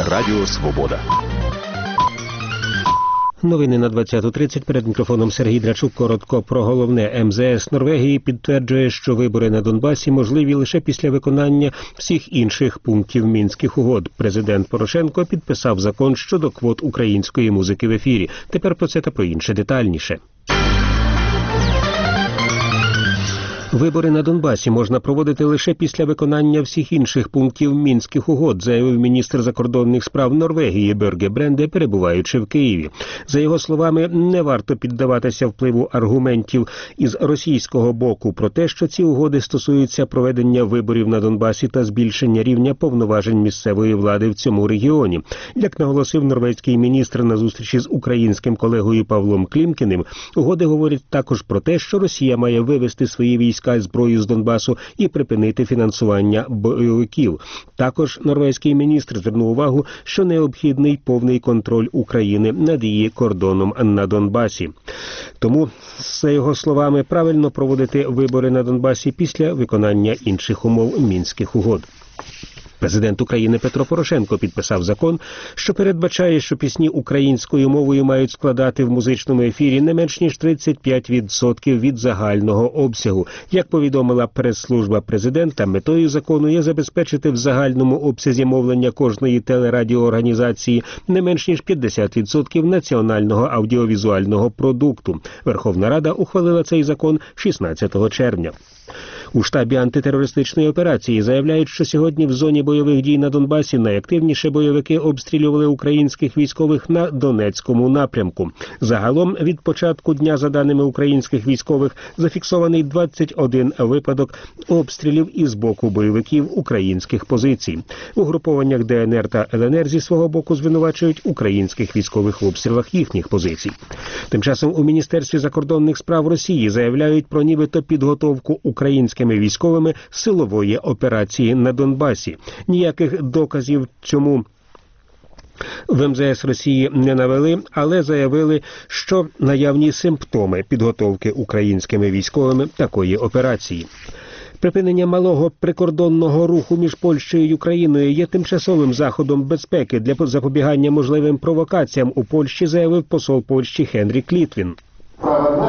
Радіо Свобода. Новини на 20:30. Перед мікрофоном Сергій Драчук. Коротко про головне. МЗС Норвегії підтверджує, що вибори на Донбасі можливі лише після виконання всіх інших пунктів Мінських угод. Президент Порошенко підписав закон щодо квот української музики в ефірі. Тепер про це та про інше детальніше. Вибори на Донбасі можна проводити лише після виконання всіх інших пунктів Мінських угод, заявив міністр закордонних справ Норвегії Бьорге Бренде, перебуваючи в Києві. За його словами, не варто піддаватися впливу аргументів із російського боку про те, що ці угоди стосуються проведення виборів на Донбасі та збільшення рівня повноважень місцевої влади в цьому регіоні. Як наголосив норвезький міністр на зустрічі з українським колегою Павлом Клімкіним, угоди говорять також про те, що Росія має вивести свої війська і зброю з Донбасу і припинити фінансування бойовиків. Також норвезький міністр звернув увагу, що необхідний повний контроль України над її кордоном на Донбасі. Тому, за його словами, правильно проводити вибори на Донбасі після виконання інших умов Мінських угод. Президент України Петро Порошенко підписав закон, що передбачає, що пісні українською мовою мають складати в музичному ефірі не менш ніж 35% від загального обсягу. Як повідомила прес-служба президента, метою закону є забезпечити в загальному обсязі мовлення кожної телерадіоорганізації не менш ніж 50% національного аудіовізуального продукту. Верховна Рада ухвалила цей закон 16 червня. У штабі антитерористичної операції заявляють, що сьогодні в зоні бойових дій на Донбасі найактивніше бойовики обстрілювали українських військових на Донецькому напрямку. Загалом від початку дня, за даними українських військових, зафіксований 21 випадок обстрілів із боку бойовиків українських позицій. В угрупованнях ДНР та ЛНР зі свого боку звинувачують українських військових в обстрілах їхніх позицій. Тим часом у Міністерстві закордонних справ Росії заявляють про нібито підготовку українськими військовими силової операції на Донбасі. Ніяких доказів цьому в МЗС Росії не навели, але заявили, що наявні симптоми підготовки українськими військовими такої операції. Припинення малого прикордонного руху між Польщею і Україною є тимчасовим заходом безпеки для запобігання можливим провокаціям у Польщі, заявив посол Польщі Хенрік Літвін.